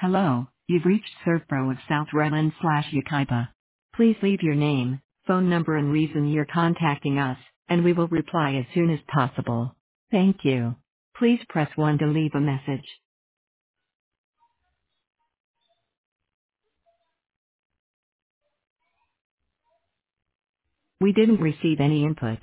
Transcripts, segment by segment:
Hello, you've reached ServPro of South Redland / Yucaipa. Please leave your name, phone number and reason you're contacting us, and we will reply as soon as possible. Thank you. Please press 1 to leave a message. We didn't receive any input.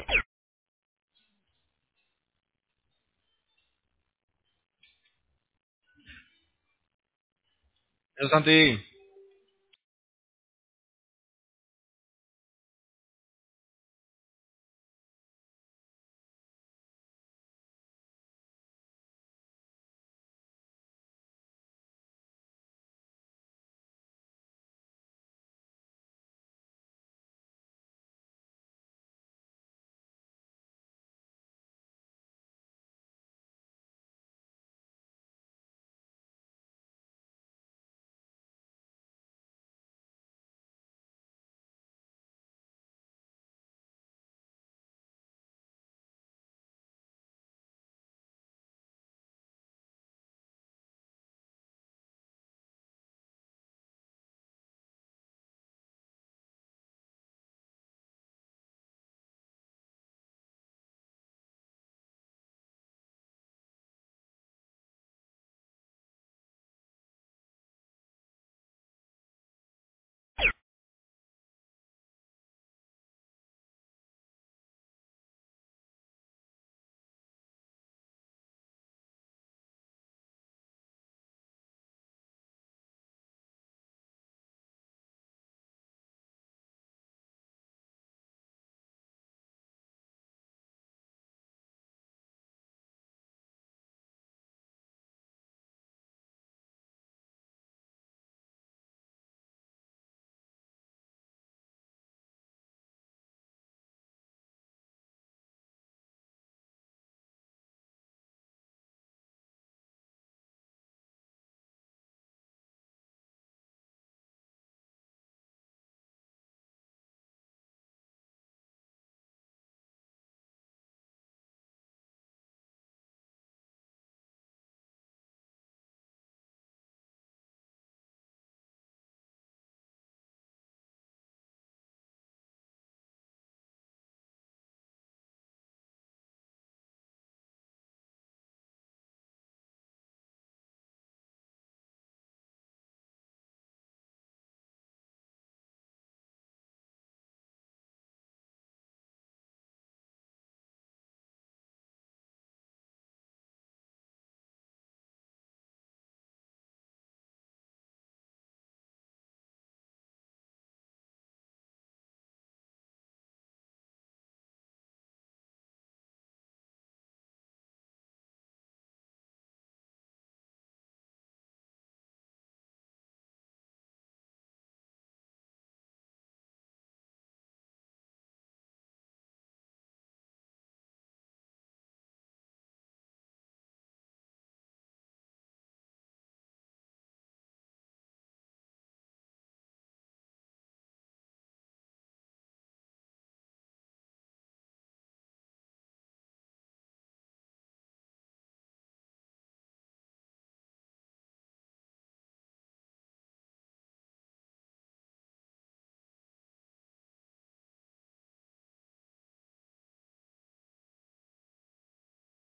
Yo, Santi.